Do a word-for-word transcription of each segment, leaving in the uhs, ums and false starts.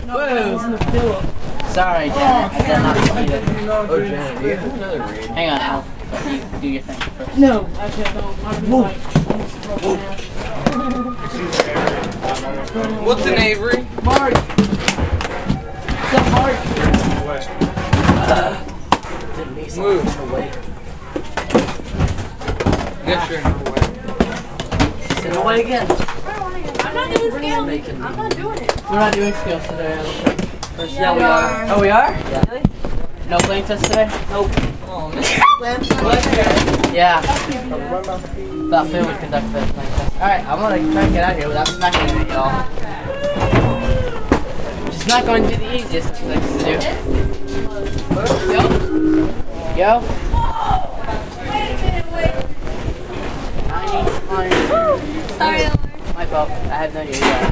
Woo! Sorry, Janet. I did not see it. Oh, Janet, do you have another read? Hang on, Al. You do your thing first. No, actually I don't. I'm just like, almost broken down. What's an Avery? Mark! What's up, Mark? Move. Get your way. Sit away again. I'm not doing scales. I'm not doing it. We're not doing scales today. First, Yeah, we are. Oh, we are? Yeah. Really? No playing test today? Nope. Oh, man. Yeah. Thought Phil would conduct the playing test. Alright, I'm gonna try and get out of here without smacking at y'all. Which is not going to be the easiest thing to do. Go. Go. Wait a minute, wait. Sorry, Elmer. My fault. I have no idea. Yeah.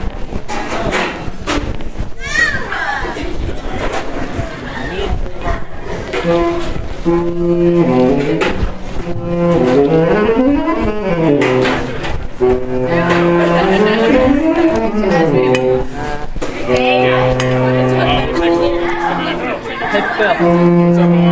Hey, Phil.